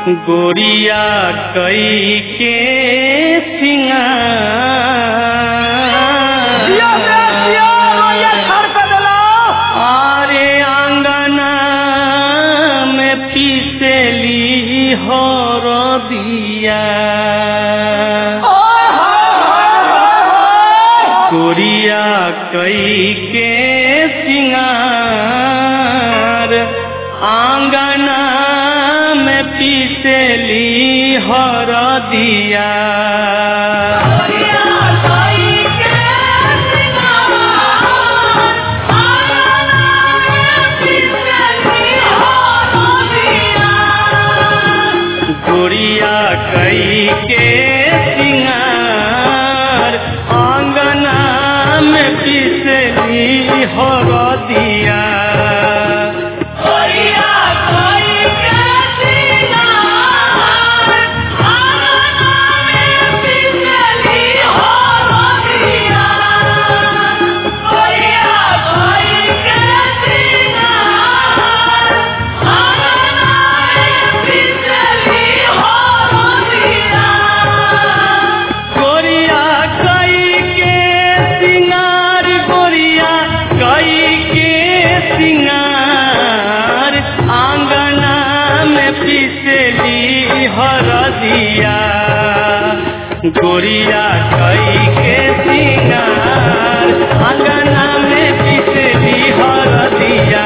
गोरिया कई के आरे आंगना में पीसेली हरदिया गोरिया कई के सिंगार आंगना में पीसेली हरदिया गोरिया कई के सिंगार आंगना में पीसेली हरदिया गोरिया कई के सिंगार आंगना में पीसेली हरदिया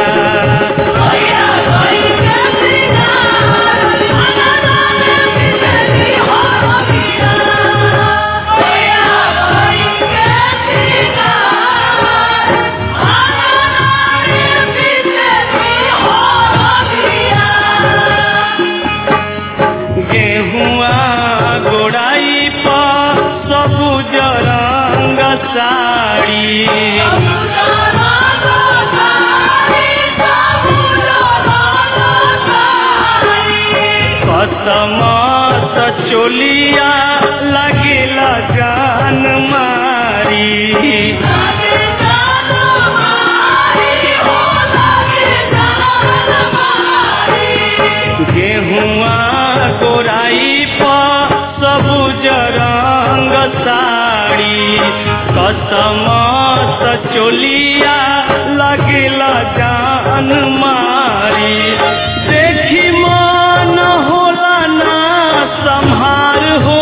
गेहुआ गोड़ाई पर सबुज रंग साड़ी कसमत चोलिया लगेला जान मारी गेहुआ गोराई पर सबुज रंग साड़ी कसमत चोलिया लगेला जान मारी देखी मन होला ना संहार हो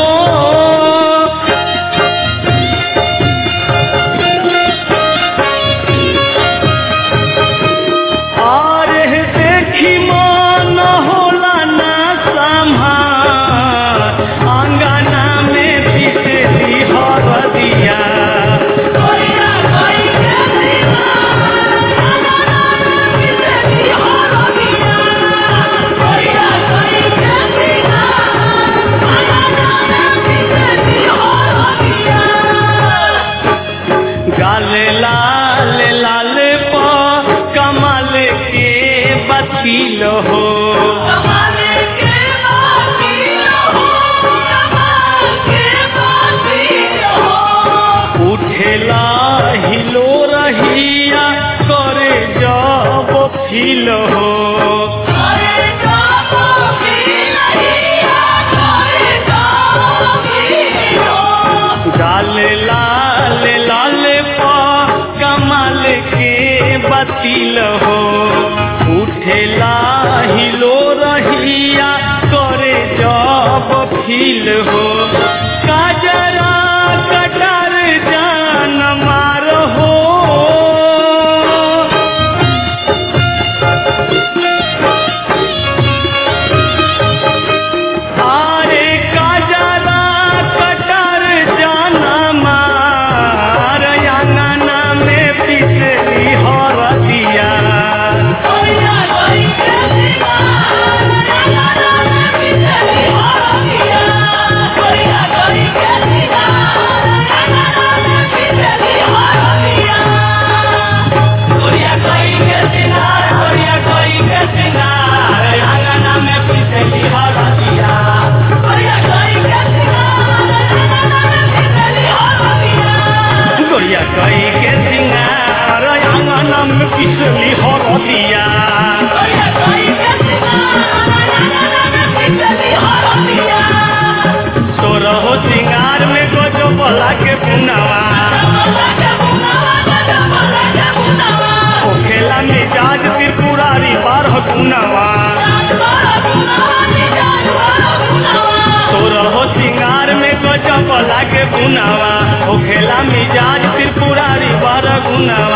अरे देखी मन होला ना संहार आंगना में पीसेली हरदिया गाले लाल लाल पर कमाल के बतिल हो उठेला हिलो रहिया करे जब फील हो गाले लाल लाल पर कमाल के बतिल हो उठेला हिलो रहिया करे जब फील हो काजरा कटर जान मार हो अरे काजरा कटर जान मार आंगना में पीसेली हरदिया लागे पुनावा ओखेला मिजाज त्रिपुरारी बारह गुनावा तोरहो सिंगार में गजब लागे पुनावा ओखेला मिजाज त्रिपुरारी बारह गुनावा